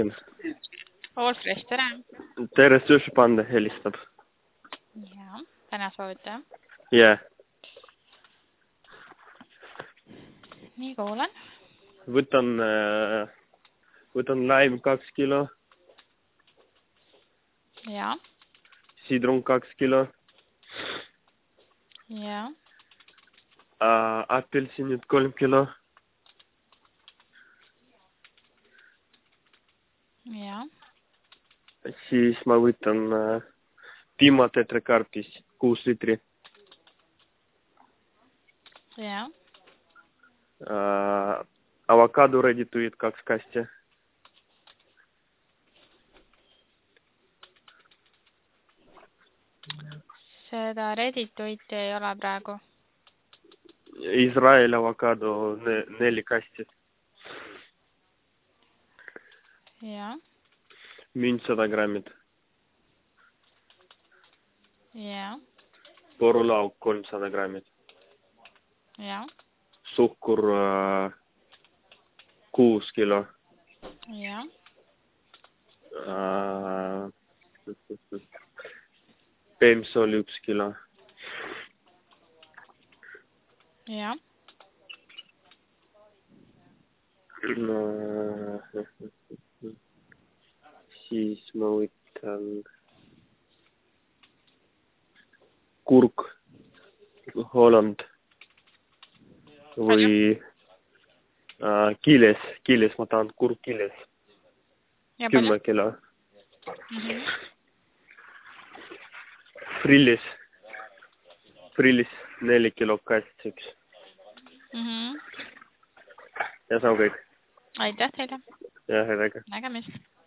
Allfresh, tere! Tere, Sushi Panda helistab. Jaa, täna soovite? Jaa. Nii, kuulen. Võtan laim 2 kilo. Jaa. Sidrun 2 kilo. Jaa. Apelsinid 3 kilo. Jaa. Siis ma võtan piimatetrakarpis 6 liitri. Jaa. Avokado reedituid 2 kasti. Seda reedituiti ei ole praegu. Iisraeli avokado 4 kasti. Jaa. Mint 100 grammid. Jaa. Porulauk 300 grammid. Jaa. Suhkur 6 kilo. Jaa. Peemsol 1 kilo. Jaa. Siis ma võtan kurk Holland või kiles ma tahan kurk kiles 10 kilo. Frillis 4 kilo kastiks. Ja see on kõik. Aitäh teile! Ja, headega. Nägemist!